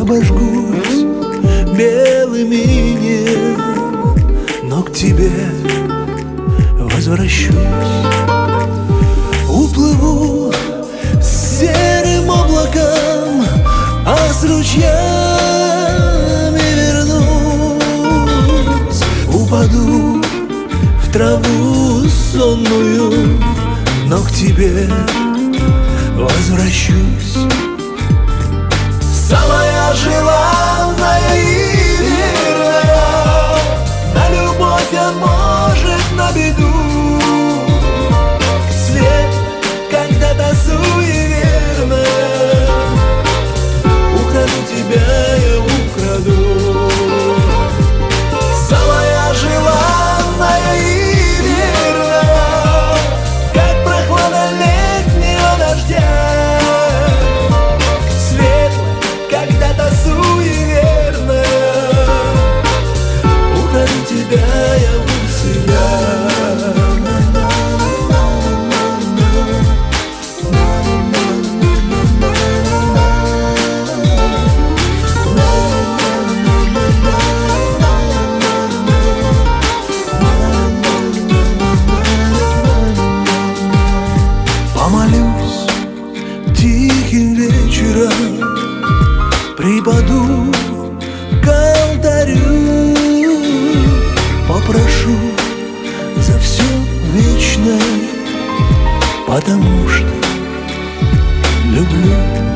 обожгусь белым инеем, но к тебе возвращусь. Уплыву с серым облаком, а с ручьями вернусь. Упаду в траву сонную, но к тебе возвращусь. Самая желанная и верная, на любовь, а может на беду. Свет, когда-то суеверная, украду тебя, я украду. Самая желанная и верная, как прохлада летнего дождя. Когда-то суеверная, украду тебя, я у себя. Помолюсь тихим вечером, припаду к алтарю, попрошу за все вечное, потому что люблю.